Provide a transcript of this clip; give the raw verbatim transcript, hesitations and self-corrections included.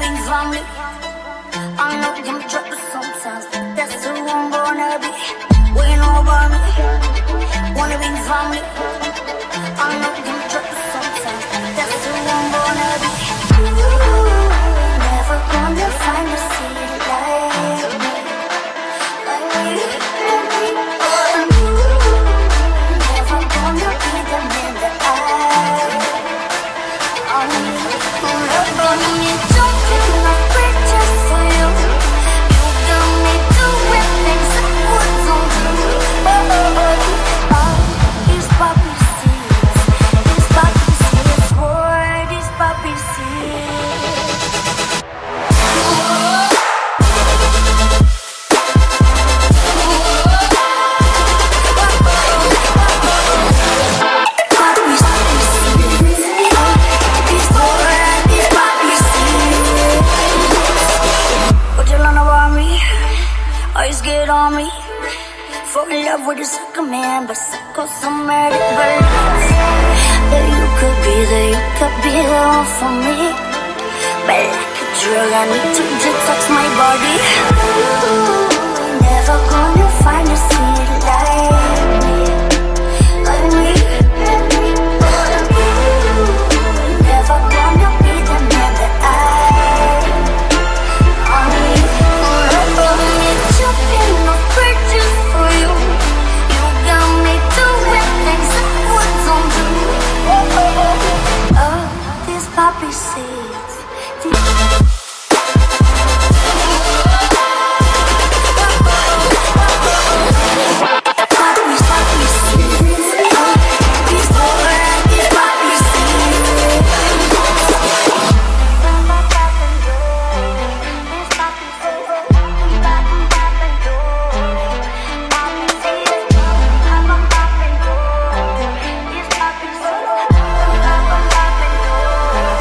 being family. I know you can try to sometimes, but that's who I'm gonna be. What you know about me? Wanna be family. I know you can try to sometimes, but that's who I'm gonna be. Ooh, never gonna find a city like me, like me, like me. Ooh, never gonna be the man that I, I need. Never gonna jumping like bridges for you. You got me doing things I wouldn't do. Oh, oh, oh, oh. These poppy seeds, these poppy seeds, boy, these poppy seeds. Poppy seeds, these boy, these poppy seeds. What you learn about me? Always get on me. Fall in love with a sucker man, but sucker some mad birds. That you could be, that you could be the one for me. But like a drug, I need to detox my body. Ooh, never gonna find a city like me, like me, like me. Ooh, never gonna be the man that I, I need. Never me jumping off bridges for you. You got me doing things I wouldn't do. Oh, oh, oh, oh. These poppy seeds.